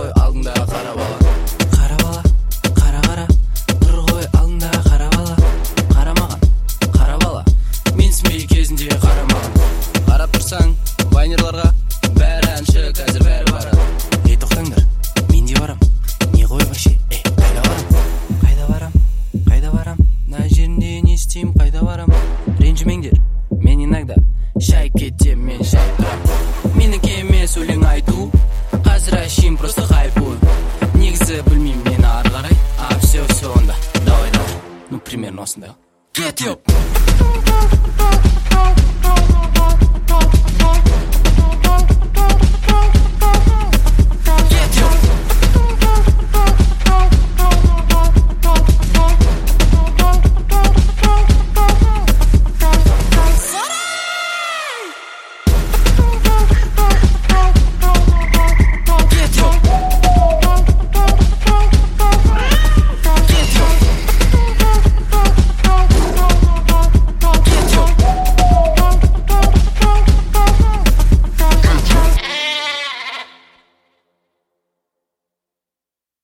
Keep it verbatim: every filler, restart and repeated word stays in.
ғой алдыңда қара бала. Қара бала, қара қара, тұр ғой алдыңда қара бала. Қарамаған, қара бала, менсінбей кезінде қарамаған. Қарап тұрсаң, байнерларға, бәрі әнші, қазір бәрі барады. Ей тоқтаңдар, мен де барам, не ғой вообще, ей, қайда барам? Қайда барам, қайда барам, мына жерінде не істеймін, қайда барам? Ренжімеңдер, мен иногда шайып кетем, мен шайып тұрам. Менікі емес өлең айту, қазір әшейін просто хайпу. Негізі білмеймін мені ары қарай, а все, все онда, давай, давай. Ну, примерно осындай. Get up!